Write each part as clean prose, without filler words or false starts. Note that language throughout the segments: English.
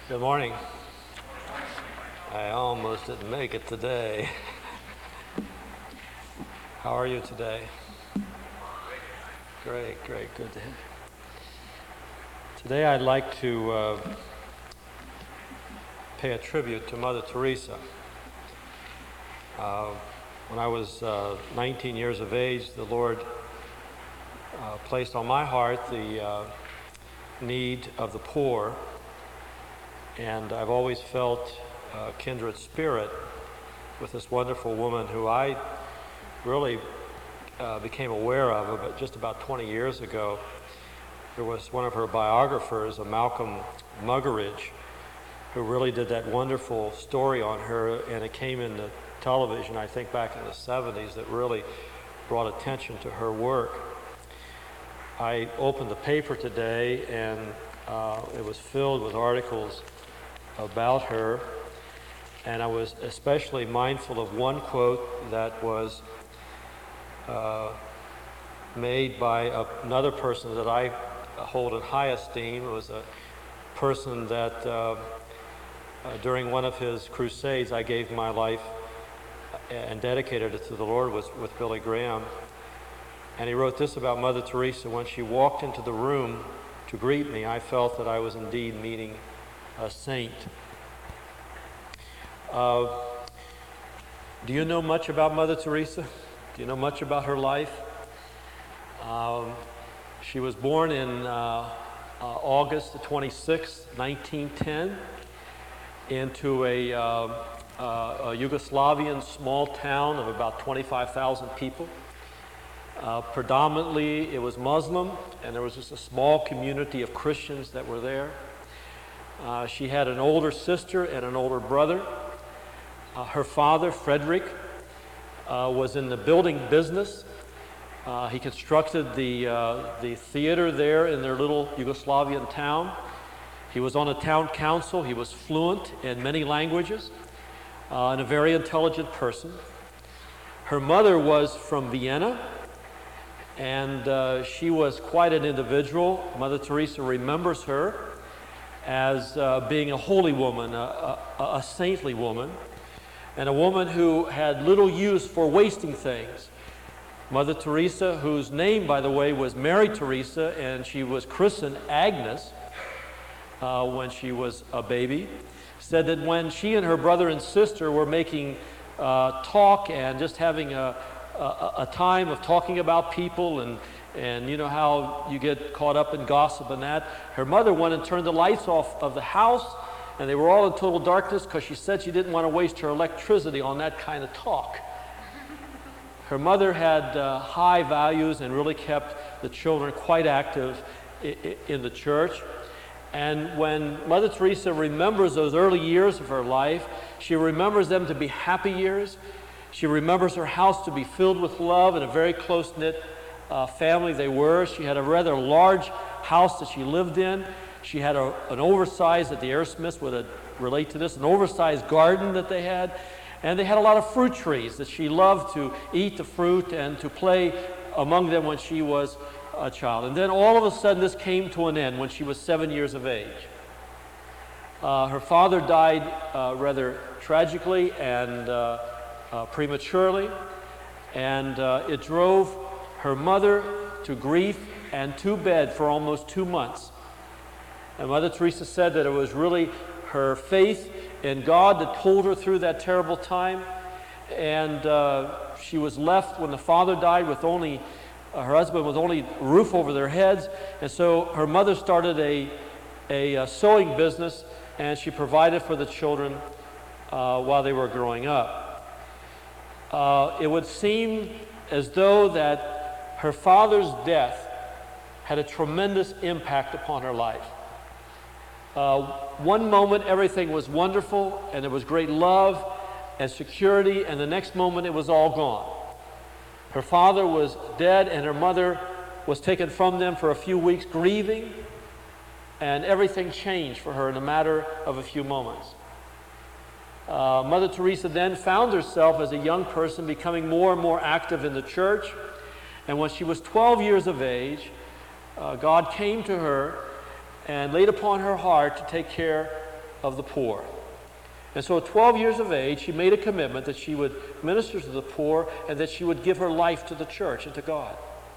Good morning. I almost didn't make it today. How are you today? Great, good to hear. Today I'd like to pay a tribute to Mother Teresa. When I was 19 years of age, the Lord placed on my heart the need of the poor. And I've always felt a kindred spirit with this wonderful woman who I really became aware of just about 20 years ago. There was one of her biographers, a Malcolm Muggeridge, who really did that wonderful story on her, and it came in the television, I think back in the 70s, that really brought attention to her work. I opened the paper today, and it was filled with articles about her, and I was especially mindful of one quote that was made by another person that I hold in high esteem. It was a person that during one of his crusades I gave my life and dedicated it to the Lord with Billy Graham. And he wrote this about Mother Teresa: when she walked into the room to greet me, I felt that I was indeed meeting a saint. Do you know much about Mother Teresa? Do you know much about her life? She was born in August the 26th, 1910, into a Yugoslavian small town of about 25,000 people. Predominantly it was Muslim, and there was just a small community of Christians that were there. She had an older sister and an older brother. Her father, Frederick, was in the building business. He constructed the theater there in their little Yugoslavian town. He was on a town council. He was fluent in many languages and a very intelligent person. Her mother was from Vienna, and she was quite an individual. Mother Teresa remembers her as being a holy woman, a saintly woman, and a woman who had little use for wasting things. Mother Teresa, whose name, by the way, was Mary Teresa, and she was christened Agnes when she was a baby, said that when she and her brother and sister were making talk and just having a time of talking about people, and you know how you get caught up in gossip and that, her mother went and turned the lights off of the house, and they were all in total darkness because she said she didn't want to waste her electricity on that kind of talk. Her mother had high values and really kept the children quite active in the church. And when Mother Teresa remembers those early years of her life, she remembers them to be happy years. She remembers her house to be filled with love and a very close-knit family they were. She had a rather large house that she lived in. She had an oversized, that the Arrowsmiths would relate to this, an oversized garden that they had. And they had a lot of fruit trees that she loved to eat the fruit and to play among them when she was a child. And then all of a sudden this came to an end when she was 7 years of age. Her father died rather tragically and prematurely, and it drove her mother to grief and to bed for almost 2 months. And Mother Teresa said that it was really her faith in God that pulled her through that terrible time, and she was left when the father died with only her husband with only a roof over their heads, and so her mother started a sewing business, and she provided for the children while they were growing up. It would seem as though that her father's death had a tremendous impact upon her life. One moment everything was wonderful and there was great love and security, and the next moment it was all gone. Her father was dead and her mother was taken from them for a few weeks grieving, and everything changed for her in a matter of a few moments. Mother Teresa then found herself as a young person becoming more and more active in the church, and when she was 12 years of age, God came to her and laid upon her heart to take care of the poor. And so at 12 years of age, she made a commitment that she would minister to the poor and that she would give her life to the church and to God.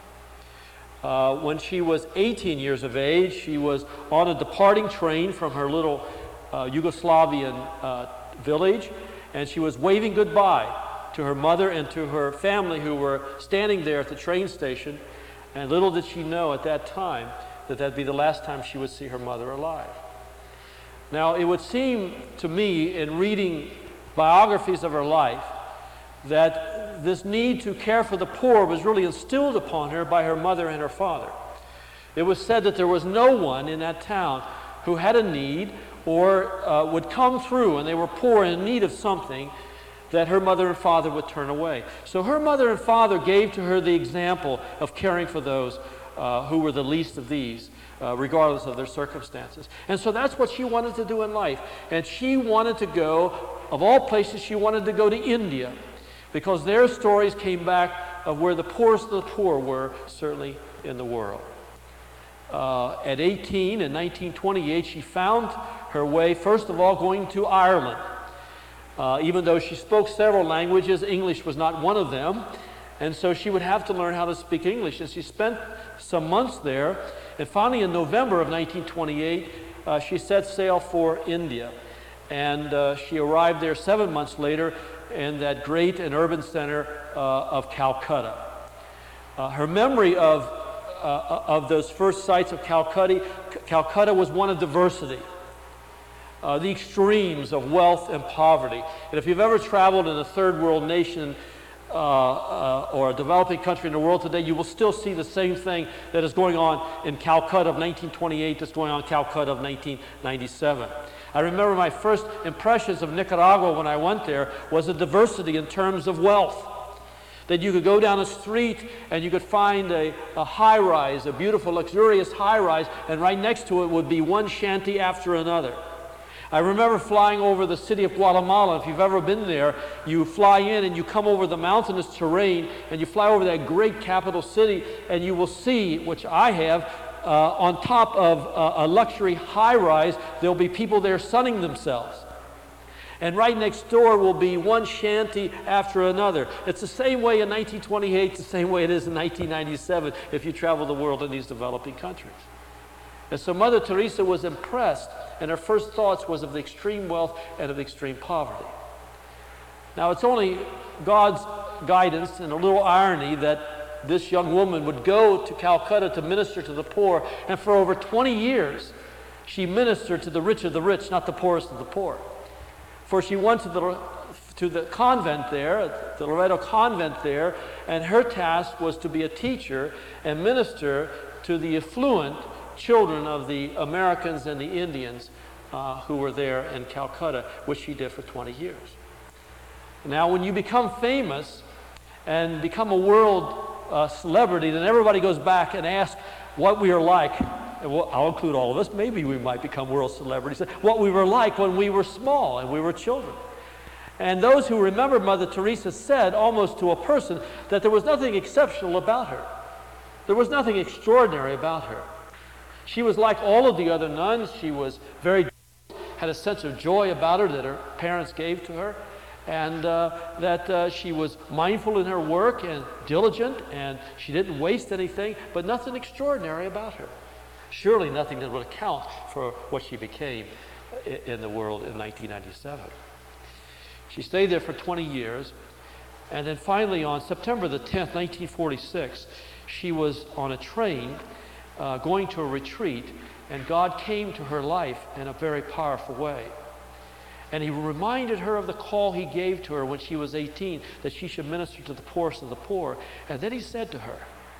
When she was 18 years of age, she was on a departing train from her little Yugoslavian village, and she was waving goodbye to her mother and to her family who were standing there at the train station. And little did she know at that time that that'd be the last time she would see her mother alive. Now, it would seem to me in reading biographies of her life that this need to care for the poor was really instilled upon her by her mother and her father. It was said that there was no one in that town who had a need or would come through and they were poor and in need of something that her mother and father would turn away. So her mother and father gave to her the example of caring for those who were the least of these, regardless of their circumstances. And so that's what she wanted to do in life. And she wanted to go, of all places, she wanted to go to India, because their stories came back of where the poorest of the poor were, certainly in the world. At 18, in 1928, she found her way, first of all, going to Ireland. Even though she spoke several languages, English was not one of them. And so she would have to learn how to speak English. And she spent some months there. And finally, in November of 1928, she set sail for India. And she arrived there 7 months later in that great and urban center of Calcutta. Her memory of those first sights of Calcutta was one of diversity. The extremes of wealth and poverty. And if you've ever traveled in a third world nation or a developing country in the world today, you will still see the same thing that is going on in Calcutta of 1928 that's going on in Calcutta of 1997. I remember my first impressions of Nicaragua when I went there was a diversity in terms of wealth. That you could go down a street and you could find a high-rise, a beautiful, luxurious high-rise, and right next to it would be one shanty after another. I remember flying over the city of Guatemala. If you've ever been there, you fly in and you come over the mountainous terrain and you fly over that great capital city, and you will see, which I have, on top of a luxury high-rise, there'll be people there sunning themselves. And right next door will be one shanty after another. It's the same way in 1928, the same way it is in 1997 if you travel the world in these developing countries. And so Mother Teresa was impressed, and her first thoughts was of the extreme wealth and of the extreme poverty. Now, it's only God's guidance and a little irony that this young woman would go to Calcutta to minister to the poor, and for over 20 years, she ministered to the rich of the rich, not the poorest of the poor. For she went to the convent there, the Loreto convent there, and her task was to be a teacher and minister to the affluent children of the Americans and the Indians who were there in Calcutta, which she did for 20 years. Now, when you become famous and become a world celebrity, then everybody goes back and asks what we are like. And I'll include all of us. Maybe we might become world celebrities. What we were like when we were small and we were children. And those who remember Mother Teresa said, almost to a person, that there was nothing exceptional about her. There was nothing extraordinary about her. She was like all of the other nuns. She was had a sense of joy about her that her parents gave to her, and that she was mindful in her work and diligent, and she didn't waste anything, but nothing extraordinary about her. Surely nothing that would account for what she became in the world in 1997. She stayed there for 20 years, and then finally on September the 10th, 1946, she was on a train going to a retreat, and God came to her life in a very powerful way. And He reminded her of the call He gave to her when she was 18, that she should minister to the poorest of the poor. And then He said to her,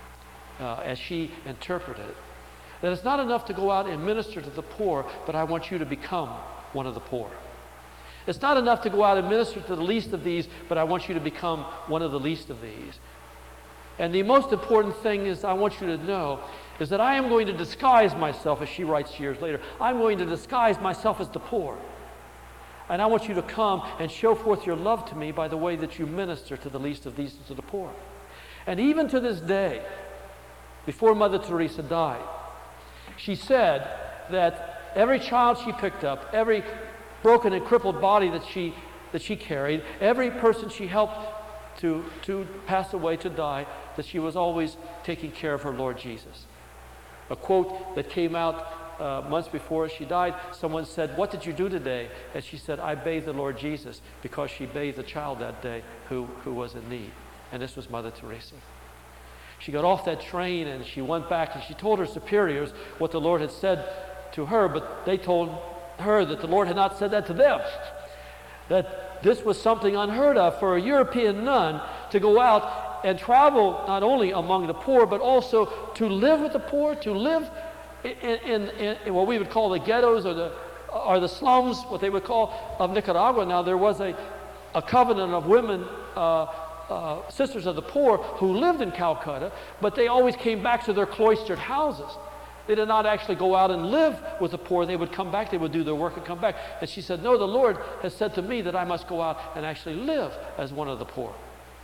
as she interpreted it, that it's not enough to go out and minister to the poor, but I want you to become one of the poor. It's not enough to go out and minister to the least of these, but I want you to become one of the least of these. And the most important thing is I want you to know is that I am going to disguise myself, as she writes years later, I'm going to disguise myself as the poor. And I want you to come and show forth your love to me by the way that you minister to the least of these, to the poor. And even to this day, before Mother Teresa died, she said that every child she picked up, every broken and crippled body that she carried, every person she helped to pass away, to die, that she was always taking care of her Lord Jesus. A quote that came out months before she died, someone said, "What did you do today?" And she said, "I bathed the Lord Jesus," because she bathed a child that day who was in need. And this was Mother Teresa. She got off that train and she went back and she told her superiors what the Lord had said to her, but they told her that the Lord had not said that to them. That this was something unheard of for a European nun to go out and travel not only among the poor, but also to live with the poor, to live in what we would call the ghettos or the slums, what they would call, of Nicaragua. Now, there was a covenant of women, sisters of the poor, who lived in Calcutta, but they always came back to their cloistered houses. They did not actually go out and live with the poor. They would come back, they would do their work and come back. And she said, "No, the Lord has said to me that I must go out and actually live as one of the poor."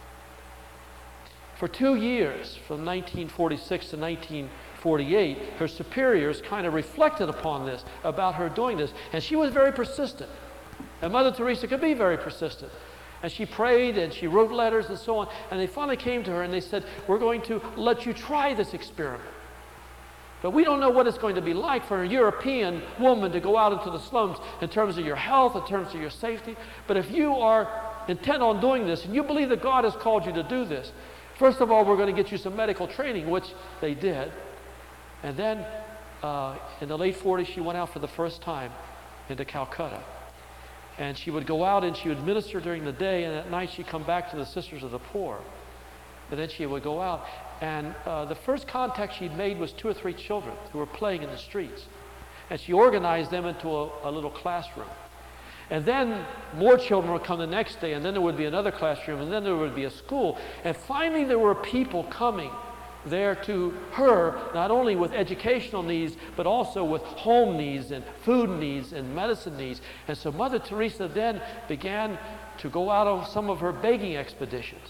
For 2 years, from 1946 to 1948, her superiors kind of reflected upon this, about her doing this. And she was very persistent. And Mother Teresa could be very persistent. And she prayed and she wrote letters and so on. And they finally came to her and they said, "We're going to let you try this experiment. But we don't know what it's going to be like for a European woman to go out into the slums in terms of your health, in terms of your safety. But if you are intent on doing this and you believe that God has called you to do this, first of all, we're going to get you some medical training," which they did. And then in the late 40s, she went out for the first time into Calcutta. And she would go out and she would minister during the day, and at night she'd come back to the Sisters of the Poor. And then she would go out. And the first contact she'd made was 2 or 3 children who were playing in the streets. And she organized them into a little classroom. And then more children would come the next day, and then there would be another classroom, and then there would be a school. And finally there were people coming there to her, not only with educational needs, but also with home needs and food needs and medicine needs. And so Mother Teresa then began to go out on some of her begging expeditions.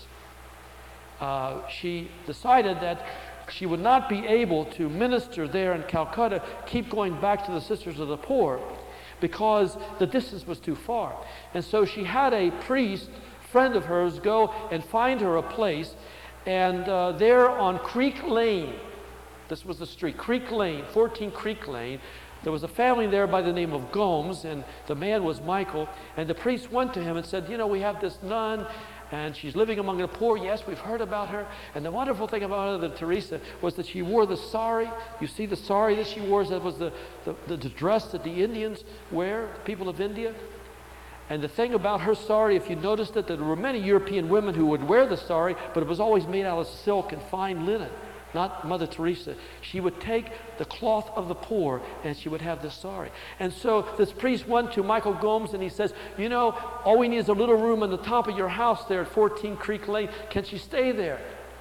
She decided that she would not be able to minister there in Calcutta, keep going back to the Sisters of the Poor, because the distance was too far. And so she had a priest, friend of hers, go and find her a place. And there on Creek Lane, this was the street, Creek Lane, 14 Creek Lane, there was a family there by the name of Gomes, and the man was Michael. And the priest went to him and said, "You know, we have this nun, and she's living among the poor. Yes, we've heard about her." And the wonderful thing about Mother Teresa was that she wore the sari. You see the sari that she wore, that was the dress that the Indians wear, the people of India. And the thing about her sari, if you noticed it, that there were many European women who would wear the sari, but it was always made out of silk and fine linen. Not Mother Teresa. She would take the cloth of the poor and she would have the sari. And so this priest went to Michael Gomes and he says, "You know, all we need is a little room on the top of your house there at 14 Creek Lane. Can she stay there?"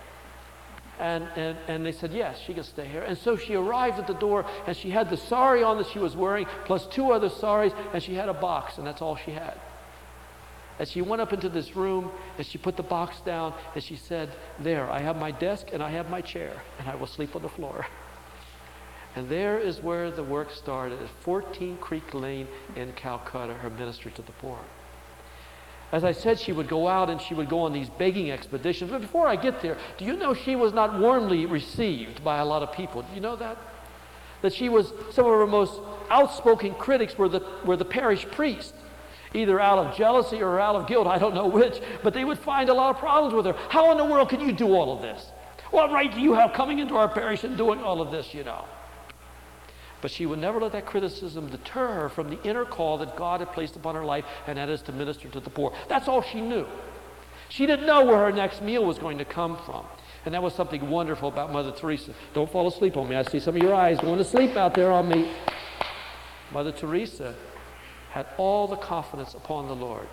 And they said, "Yes, she can stay here." And so she arrived at the door and she had the sari on that she was wearing, plus 2 other saris, and she had a box, and that's all she had. And she went up into this room and she put the box down and she said, "There, I have my desk and I have my chair, and I will sleep on the floor." And there is where the work started, at 14 Creek Lane in Calcutta, her ministry to the poor. As I said, she would go out and she would go on these begging expeditions. But before I get there, do you know she was not warmly received by a lot of people? Do you know that? That she was, some of her most outspoken critics were the parish priest, either out of jealousy or out of guilt, I don't know which, but they would find a lot of problems with her. "How in the world can you do all of this? What right do you have coming into our parish and doing all of this, you know?" But she would never let that criticism deter her from the inner call that God had placed upon her life, and that is to minister to the poor. That's all she knew. She didn't know where her next meal was going to come from. And that was something wonderful about Mother Teresa. Don't fall asleep on me. I see some of your eyes going to sleep out there on me. Mother Teresa had all the confidence upon the Lord,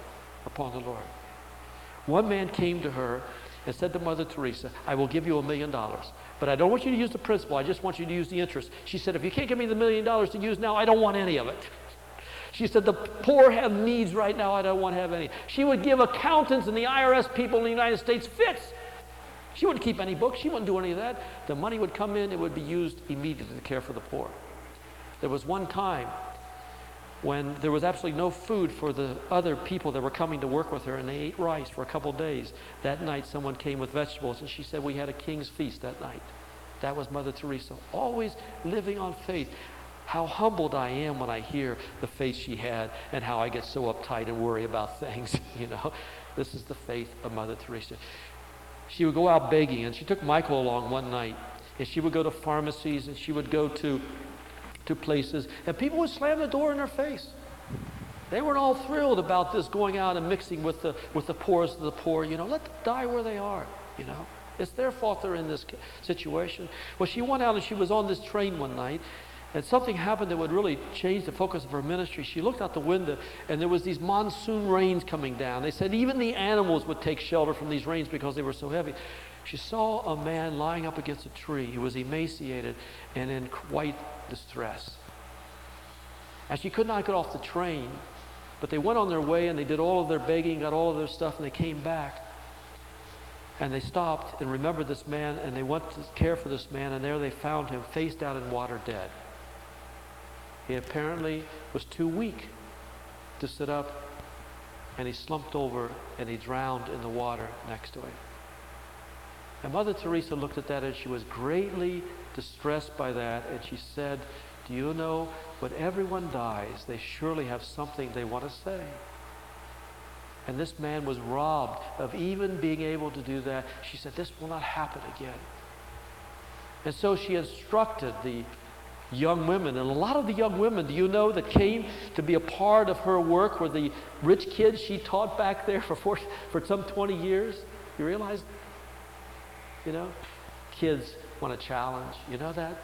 One man came to her and said to Mother Teresa, "I will give you $1 million, but I don't want you to use the principal. I just want you to use the interest." She said, "If you can't give me the $1 million to use now, I don't want any of it." She said, "The poor have needs right now. I don't want to have any." She would give accountants and the IRS people in the United States fits. She wouldn't keep any books. She wouldn't do any of that. The money would come in. It would be used immediately to care for the poor. There was one time when there was absolutely no food for the other people that were coming to work with her, and they ate rice for a couple of days. That night someone came with vegetables, and she said, we had a king's feast that night. That was Mother Teresa, always living on faith. How humbled I am when I hear the faith she had and how I get so uptight and worry about things, you know. This is the faith of Mother Teresa. She would go out begging, and she took Michael along one night, and she would go to pharmacies, and she would go to places, and people would slam the door in her face. They weren't all thrilled about this going out and mixing with the poorest of the poor. You know, let them die where they are, you know. It's their fault they're in this situation. Well, she went out and she was on this train one night, and something happened that would really change the focus of her ministry. She looked out the window, and there was these monsoon rains coming down. They said even the animals would take shelter from these rains because they were so heavy. She saw a man lying up against a tree. He was emaciated and in quite distress. And she could not get off the train, but they went on their way and they did all of their begging, got all of their stuff, and they came back. And they stopped and remembered this man, and they went to care for this man, and there they found him face down in water, dead. He apparently was too weak to sit up, and he slumped over and he drowned in the water next to him. And Mother Teresa looked at that, and she was greatly distressed by that, and she said, do you know, when everyone dies, they surely have something they want to say. And this man was robbed of even being able to do that. She said, this will not happen again. And so she instructed the young women, and a lot of the young women, do you know, that came to be a part of her work were the rich kids she taught back there for some 20 years. You realize? You know, kids want a challenge. You know that?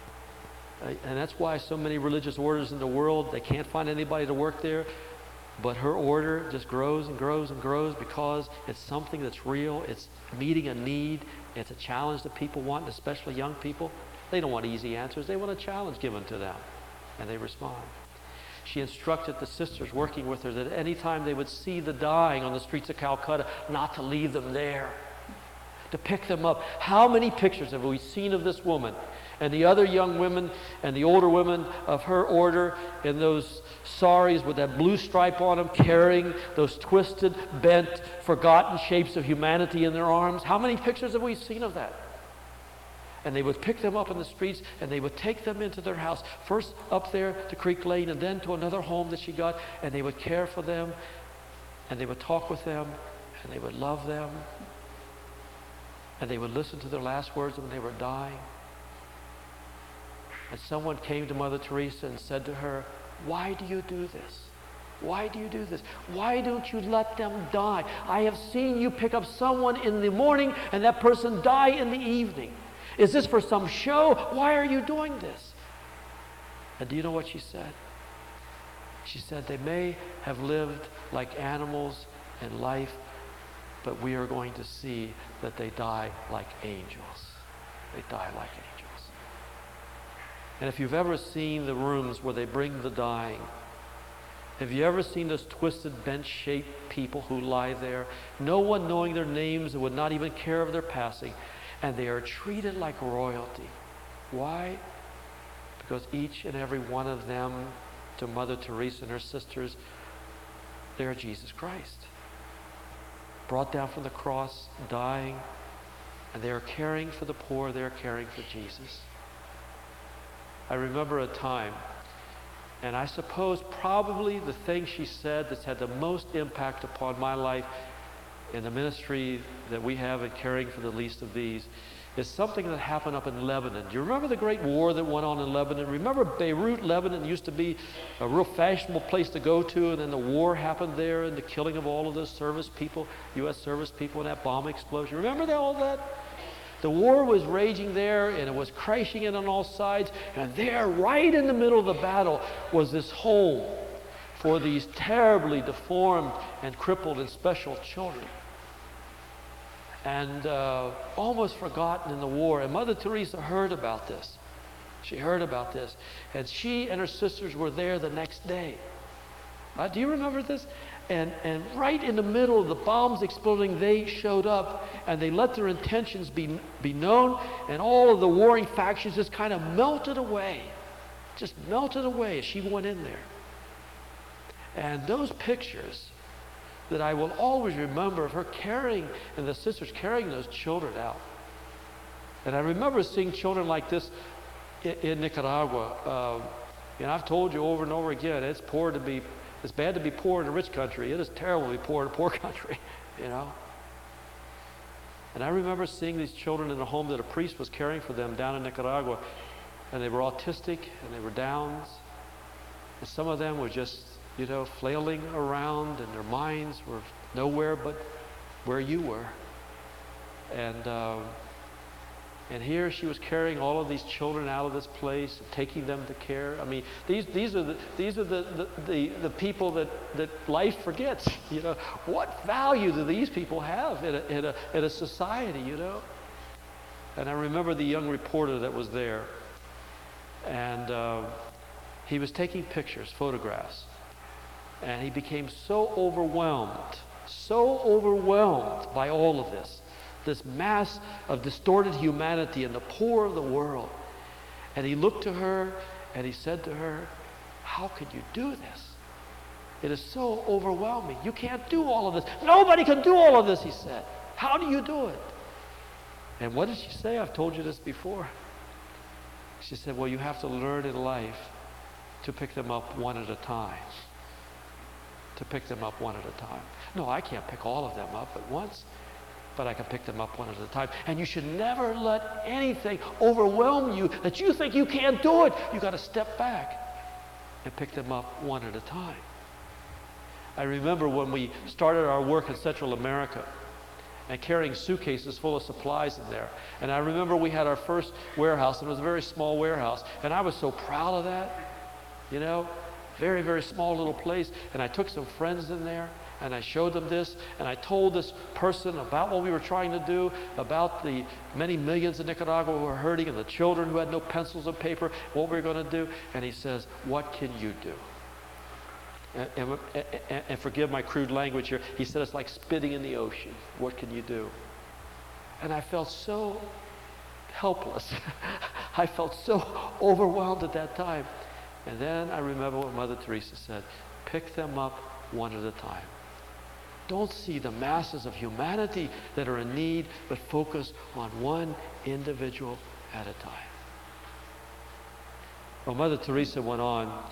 And that's why so many religious orders in the world, they can't find anybody to work there. But her order just grows and grows and grows because it's something that's real. It's meeting a need. It's a challenge that people want, especially young people. They don't want easy answers. They want a challenge given to them. And they respond. She instructed the sisters working with her that any time they would see the dying on the streets of Calcutta, not to leave them there, to pick them up. How many pictures have we seen of this woman and the other young women and the older women of her order in those saris with that blue stripe on them, carrying those twisted, bent, forgotten shapes of humanity in their arms? How many pictures have we seen of that? And they would pick them up in the streets, and they would take them into their house, first up there to Creek Lane and then to another home that she got, and they would care for them, and they would talk with them, and they would love them, and they would listen to their last words when they were dying. And someone came to Mother Teresa and said to her, why do you do this? Why do you do this? Why don't you let them die? I have seen you pick up someone in the morning and that person die in the evening. Is this for some show? Why are you doing this? And do you know what she said? She said, they may have lived like animals in life, but we are going to see that they die like angels. They die like angels. And if you've ever seen the rooms where they bring the dying, have you ever seen those twisted, bent-shaped people who lie there, no one knowing their names and would not even care of their passing, and they are treated like royalty? Why? Because each and every one of them, to Mother Teresa and her sisters, they are Jesus Christ. Brought down from the cross, dying, and they are caring for the poor, they are caring for Jesus. I remember a time, and I suppose probably the thing she said that's had the most impact upon my life in the ministry that we have in caring for the least of these is something that happened up in Lebanon. Do you remember the great war that went on in Lebanon? Remember Beirut, Lebanon used to be a real fashionable place to go to, and then the war happened there and the killing of all of those service people, U.S. service people, and that bomb explosion. Remember all that? The war was raging there, and it was crashing in on all sides, and there, right in the middle of the battle, was this home for these terribly deformed and crippled and special children. And almost forgotten in the war. And Mother Teresa heard about this. She heard about this. And she and her sisters were there the next day. Do you remember this? And right in the middle of the bombs exploding, they showed up, and they let their intentions be known, and all of the warring factions just kind of melted away. Just melted away as she went in there. And those pictures that I will always remember of her carrying, and the sisters carrying those children out. And I remember seeing children like this in Nicaragua. And I've told you over and over again, it's bad to be poor in a rich country. It is terrible to be poor in a poor country, you know. And I remember seeing these children in a home that a priest was caring for them down in Nicaragua. And they were autistic, and they were Downs. And some of them were just, you know, flailing around, and their minds were nowhere but where you were. And here she was carrying all of these children out of this place, taking them to care. I mean, these are the people that life forgets. You know, what value do these people have in a society? You know. And I remember the young reporter that was there, and he was taking pictures, photographs, and he became so overwhelmed by all of this mass of distorted humanity and the poor of the world. And he looked to her and he said to her, "How could you do this? It is so overwhelming. You can't do all of this. Nobody can do all of this," he said. "How do you do it?" And what did she say? I've told you this before. She said, "Well, you have to learn in life to pick them up one at a time. To pick them up one at a time. No, I can't pick all of them up at once, but I can pick them up one at a time. And you should never let anything overwhelm you that you think you can't do it. You got to step back and pick them up one at a time." I remember when we started our work in Central America and carrying suitcases full of supplies in there. And I remember we had our first warehouse, and it was a very small warehouse. And I was so proud of that, you know, very, very small little place. And I took some friends in there, and I showed them this, and I told this person about what we were trying to do, about the many millions in Nicaragua who were hurting, and the children who had no pencils and paper, what we were going to do. And he says, "What can you do?" And forgive my crude language here, he said it's like spitting in the ocean. What can you do? And I felt so helpless. I felt so overwhelmed at that time. And then I remember what Mother Teresa said, "Pick them up one at a time. Don't see the masses of humanity that are in need, but focus on one individual at a time." Well, Mother Teresa went on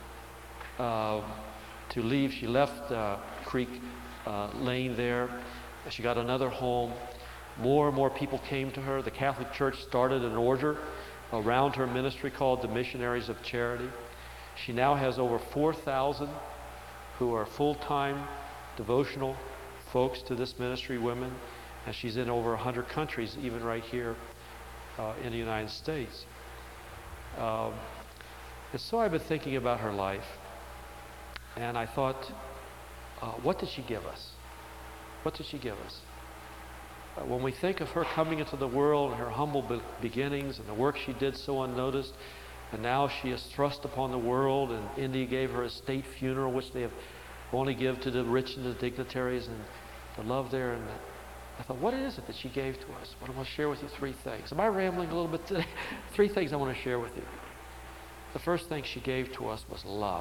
to leave. She left Creek Lane there. She got another home. More and more people came to her. The Catholic Church started an order around her ministry called the Missionaries of Charity. She now has over 4,000 who are full-time devotional folks to this ministry, women, and she's in over 100 countries, even right here in the United States. And so I've been thinking about her life, and I thought, what did she give us? What did she give us? When we think of her coming into the world and her humble beginnings and the work she did so unnoticed, and now she is thrust upon the world, and India gave her a state funeral, which they have only give to the rich and the dignitaries, and the love there. And I thought, what is it that she gave to us? Well, I want to share with you three things. Am I rambling a little bit today? Three things I want to share with you. The first thing she gave to us was love.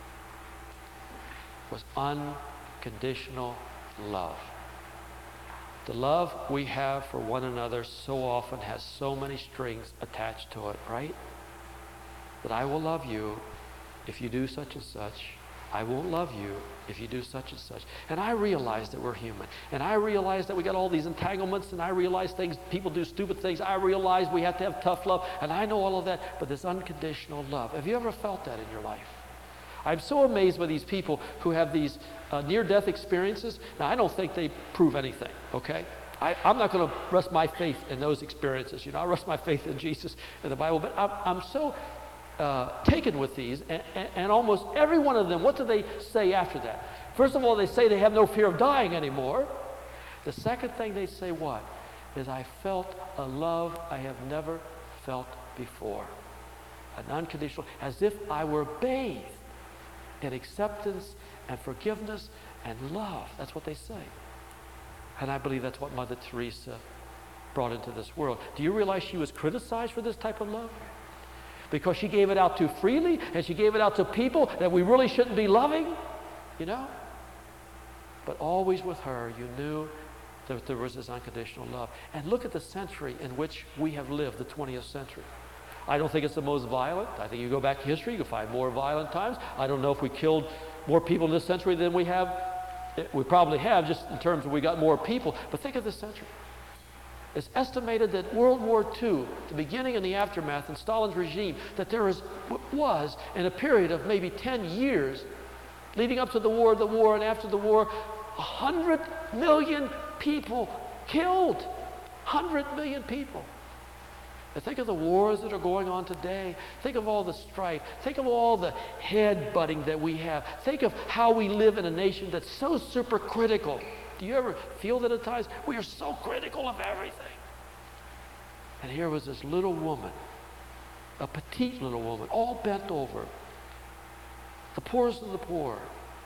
Was unconditional love. The love we have for one another so often has so many strings attached to it, right? That I will love you if you do such and such. I won't love you if you do such and such. And I realize that we're human. And I realize that we got all these entanglements, and I realize people do stupid things. I realize we have to have tough love, and I know all of that, but this unconditional love. Have you ever felt that in your life? I'm so amazed by these people who have these near-death experiences. Now, I don't think they prove anything, okay? I'm not going to rest my faith in those experiences. You know, I rest my faith in Jesus and the Bible, but I'm so taken with these, and almost every one of them, what do they say after that? First of all, they say they have no fear of dying anymore. The second thing they say is, I felt a love I have never felt before. An unconditional, as if I were bathed in acceptance and forgiveness and love. That's what they say. And I believe that's what Mother Teresa brought into this world. Do you realize she was criticized for this type of love? Because she gave it out too freely, and she gave it out to people that we really shouldn't be loving. you know? But always with her, you knew that there was this unconditional love. And look at the century in which we have lived, the 20th century. I don't think it's the most violent. I think you go back in history, you can find more violent times. I don't know if we killed more people in this century than we have. We probably have, just in terms of we got more people. But think of this century. It's estimated that World War II, the beginning and the aftermath in Stalin's regime, that there was, in a period of maybe 10 years, leading up to the war, and after the war, 100 million people killed. 100 million people. And think of the wars that are going on today. Think of all the strife. Think of all the head-butting that we have. Think of how we live in a nation that's so super critical. Do you ever feel that at times? We are so critical of everything. And here was this little woman, a petite little woman, all bent over, the poorest of the poor.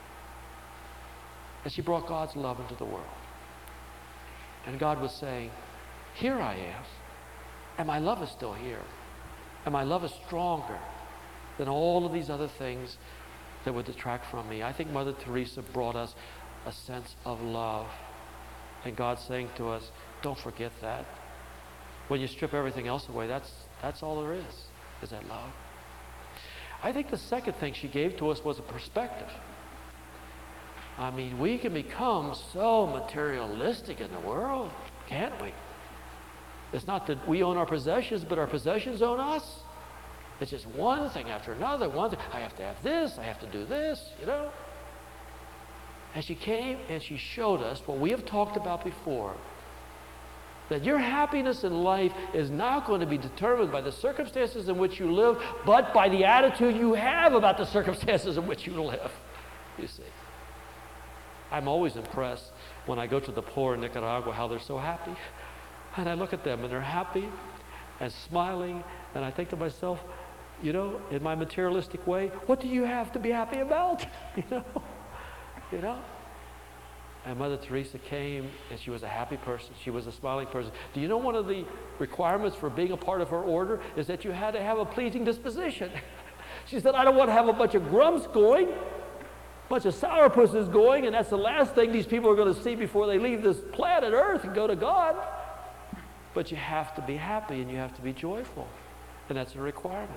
And she brought God's love into the world. And God was saying, here I am. And my love is still here. And my love is stronger than all of these other things that would detract from me. I think Mother Teresa brought us a sense of love. And God's saying to us, don't forget that. When you strip everything else away, that's all there is that love. I think the second thing she gave to us was a perspective. I mean, we can become so materialistic in the world, can't we? It's not that we own our possessions, but our possessions own us. It's just one thing after another, one thing. I have to have this, I have to do this, you know. And she came and she showed us what we have talked about before, that your happiness in life is not going to be determined by the circumstances in which you live, but by the attitude you have about the circumstances in which you live, you see. I'm always impressed when I go to the poor in Nicaragua, how they're so happy. And I look at them and they're happy and smiling, and I think to myself, you know, in my materialistic way, what do you have to be happy about? You know? And Mother Teresa came and she was a happy person. She was a smiling person. Do you know one of the requirements for being a part of her order is that you had to have a pleasing disposition? She said, I don't want to have a bunch of grumps going, a bunch of sourpusses going, and that's the last thing these people are going to see before they leave this planet Earth and go to God. But you have to be happy and you have to be joyful. And that's a requirement.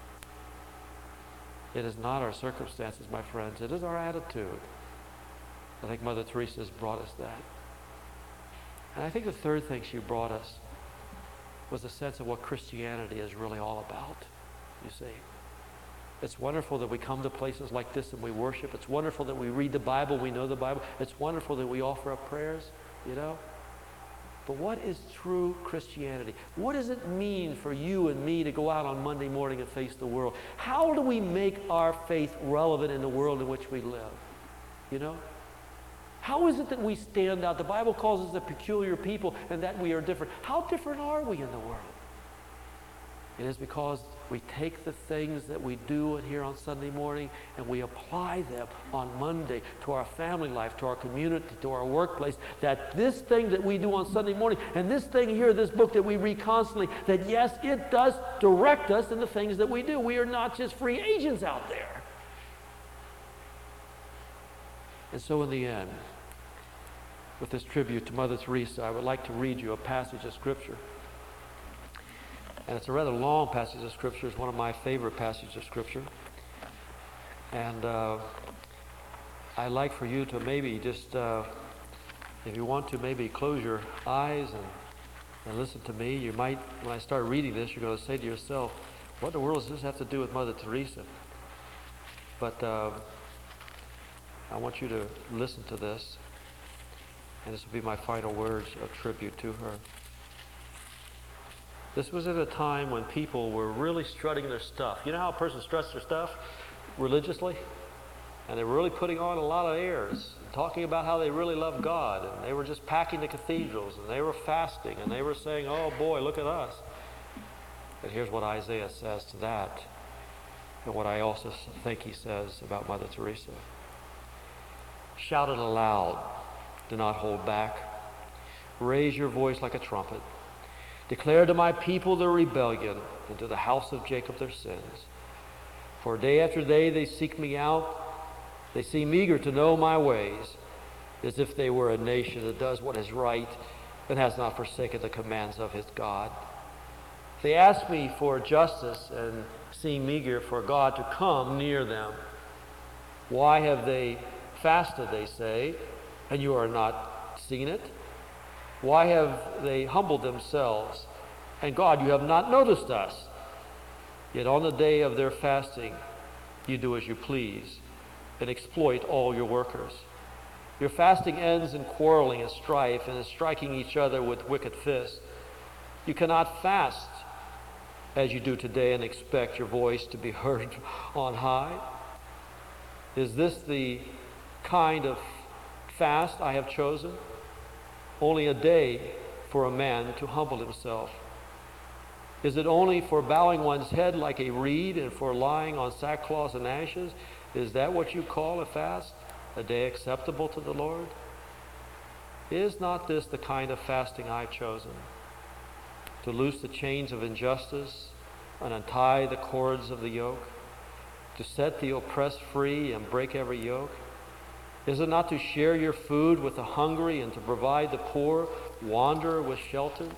It is not our circumstances, my friends. It is our attitude. I think Mother Teresa has brought us that. And I think the third thing she brought us was a sense of what Christianity is really all about, you see. It's wonderful that we come to places like this and we worship. It's wonderful that we read the Bible, we know the Bible. It's wonderful that we offer up prayers, you know. But what is true Christianity? What does it mean for you and me to go out on Monday morning and face the world? How do we make our faith relevant in the world in which we live? You know? How is it that we stand out? The Bible calls us a peculiar people and that we are different. How different are we in the world? It is because we take the things that we do here on Sunday morning and we apply them on Monday to our family life, to our community, to our workplace. That this thing that we do on Sunday morning and this thing here, this book that we read constantly, that yes, it does direct us in the things that we do. We are not just free agents out there. And so in the end, with this tribute to Mother Teresa, I would like to read you a passage of Scripture. And it's a rather long passage of Scripture. It's one of my favorite passages of Scripture. And I'd like for you to maybe just, if you want to, maybe close your eyes and listen to me. You might, when I start reading this, you're going to say to yourself, what in the world does this have to do with Mother Teresa? But I want you to listen to this. And this will be my final words of tribute to her. This was at a time when people were really strutting their stuff. You know how a person struts their stuff religiously? And they were really putting on a lot of airs, talking about how they really love God. And they were just packing the cathedrals, and they were fasting, and they were saying, oh boy, look at us. And here's what Isaiah says to that, and what I also think he says about Mother Teresa. Shout it aloud. Do not hold back. Raise your voice like a trumpet. Declare to my people their rebellion, and to the house of Jacob their sins. For day after day they seek me out, They seem eager to know my ways, as if they were a nation that does what is right and has not forsaken the commands of his God. They ask me for justice and seem eager for God to come near them. Why have they fasted, they say, and you are not seeing it? Why have they humbled themselves? And God, you have not noticed us. Yet on the day of their fasting, you do as you please and exploit all your workers. Your fasting ends in quarreling and strife and in striking each other with wicked fists. You cannot fast as you do today and expect your voice to be heard on high. Is this the kind of fast I have chosen? Only a day for a man to humble himself. Is it only for bowing one's head like a reed and for lying on sackcloth and ashes? Is that what you call a fast? A day acceptable to the Lord? Is not this the kind of fasting I've chosen? To loose the chains of injustice and untie the cords of the yoke? To set the oppressed free and break every yoke? Is it not to share your food with the hungry and to provide the poor wanderer with shelter?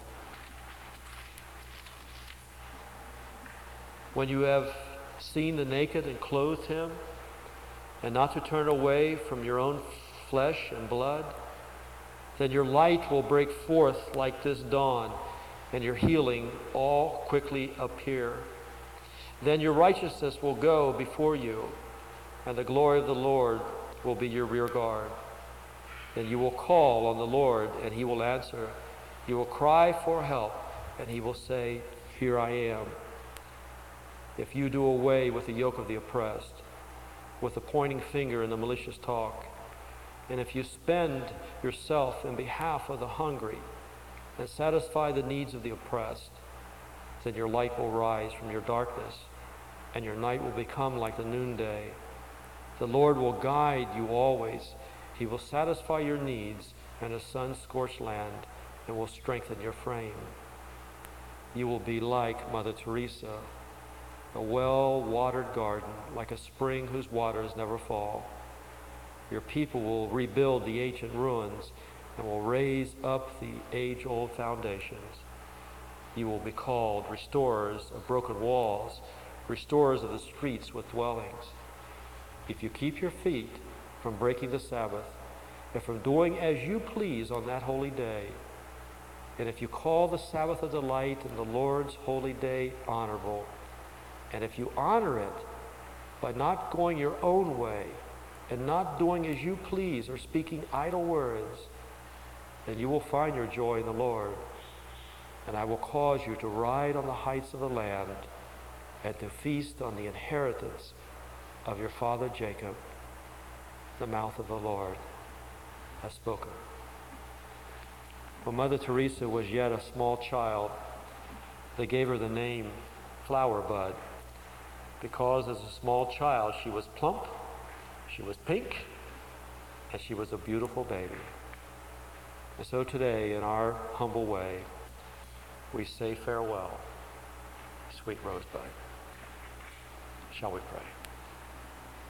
When you have seen the naked and clothed him, and not to turn away from your own flesh and blood, then your light will break forth like this dawn, and your healing all quickly appear. Then your righteousness will go before you, and the glory of the Lord will be your rear guard. Then you will call on the Lord, and he will answer. You will cry for help, and he will say, here I am. If you do away with the yoke of the oppressed, with the pointing finger and the malicious talk, and if you spend yourself in behalf of the hungry and satisfy the needs of the oppressed, then your light will rise from your darkness, and your night will become like the noonday. The Lord will guide you always. He will satisfy your needs in a sun-scorched land and will strengthen your frame. You will be like Mother Teresa, a well-watered garden, like a spring whose waters never fall. Your people will rebuild the ancient ruins and will raise up the age-old foundations. You will be called restorers of broken walls, restorers of the streets with dwellings. If you keep your feet from breaking the Sabbath and from doing as you please on that holy day, and if you call the Sabbath a delight and the Lord's holy day honorable, and if you honor it by not going your own way and not doing as you please or speaking idle words, then you will find your joy in the Lord. And I will cause you to ride on the heights of the land and to feast on the inheritance of your father Jacob. The mouth of the Lord has spoken. When Mother Teresa was yet a small child, they gave her the name Flower Bud, because as a small child she was plump, she was pink, and she was a beautiful baby. And so today, in our humble way, we say farewell, sweet Rosebud. Shall we pray?